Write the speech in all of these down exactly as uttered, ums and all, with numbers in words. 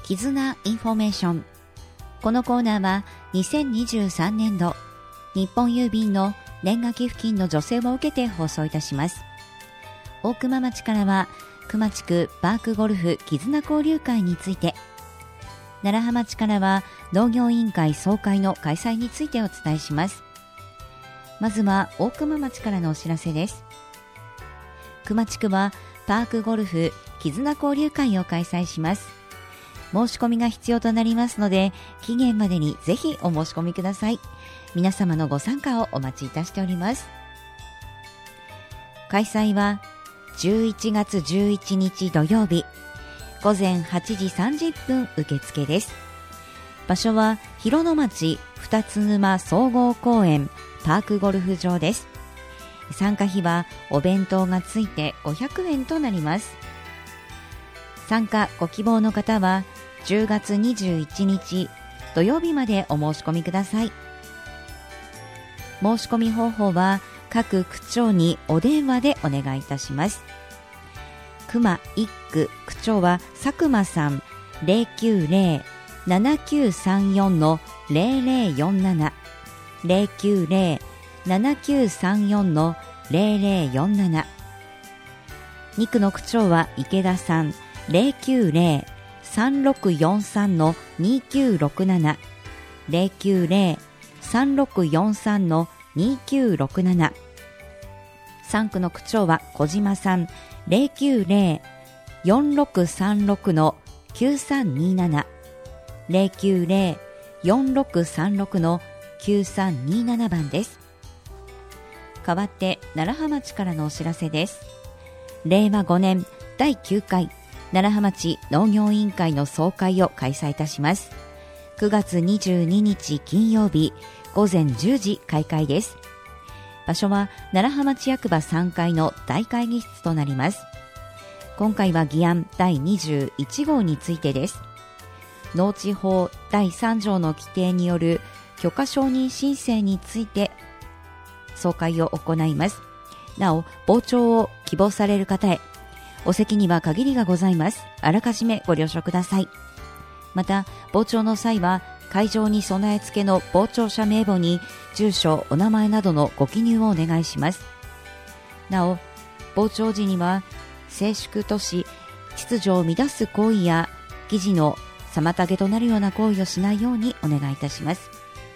絆インフォメーション。このコーナーはにせんにじゅうさんねんど日本郵便の年賀寄付金の助成を受けて放送いたします。大熊町からは熊地区パークゴルフ絆交流会について、楢葉町からは農業委員会総会の開催についてお伝えします。まずは大熊町からのお知らせです。熊地区はパークゴルフ絆交流会を開催します。申し込みが必要となりますので、期限までにぜひお申し込みください。皆様のご参加をお待ちいたしております。開催はじゅういちがつじゅういちにち土曜日、ごぜんはちじさんじゅっぷん受付です。場所は広野町二つ沼総合公園パークゴルフ場です。参加費はお弁当がついてごひゃくえんとなります。参加ご希望の方はじゅうがつにじゅういちにち土曜日までお申し込みください。申し込み方法は各区長にお電話でお願いいたします。熊一区区長は佐久間さん ゼロきゅうゼロ ななきゅうさんよん ゼロゼロよんなな ゼロきゅうゼロ ななきゅうさんよん ゼロゼロよんなな。二区の区長は池田さん ゼロきゅうゼロ さんろくよんさん にきゅうろくなな ゼロきゅうゼロ さんろくよんさん にきゅうろくなな。三区の区長は小島さん ゼロきゅうゼロ よんろくさんろく きゅうさんになな ゼロきゅうゼロ よんろくさんろく きゅうさんにななばんです。代わって楢葉町からのお知らせです。れいわごねんだいきゅうかい楢葉町農業委員会の総会を開催いたします。くがつにじゅうににち金曜日ごぜんじゅうじ開会です。場所は楢葉町役場さんがいの大会議室となります。今回は議案だいにじゅういちごうについてです。農地法だいさんじょうの規定による許可承認申請について総会を行います。なお、傍聴を希望される方へ、お席には限りがございます。あらかじめご了承ください。また、傍聴の際は会場に備え付けの傍聴者名簿に住所、お名前などのご記入をお願いします。なお、傍聴時には静粛とし、秩序を乱す行為や議事の妨げとなるような行為をしないようにお願いいたします。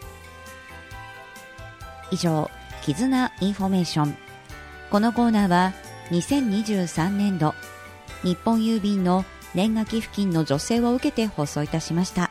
以上、絆インフォメーション。このコーナーはにせんにじゅうさんねんど日本郵便の年賀寄付金の助成を受けて放送いたしました。